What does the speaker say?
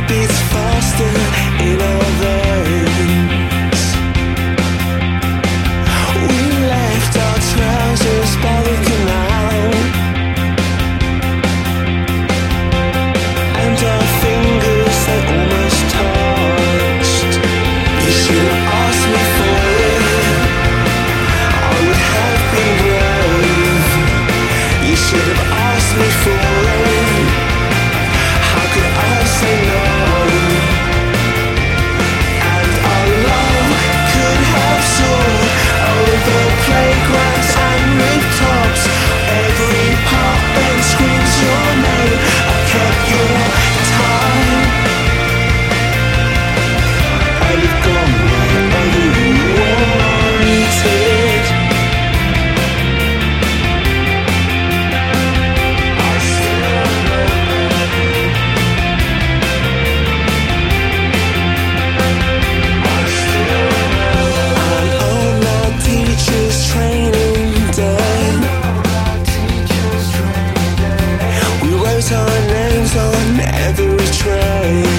beats faster in our veins. We left our trousers by the canal, and our fingers they almost touched. You should have asked me for it, I would have been brave. You should have asked me for it, how could I say no? And our love could have soared over playgrounds and rooftops. Every park bench screams your name. I kept your time. I'd have gone wherever you wanted. I still know on our teacher's training day, we wrote our names on every train.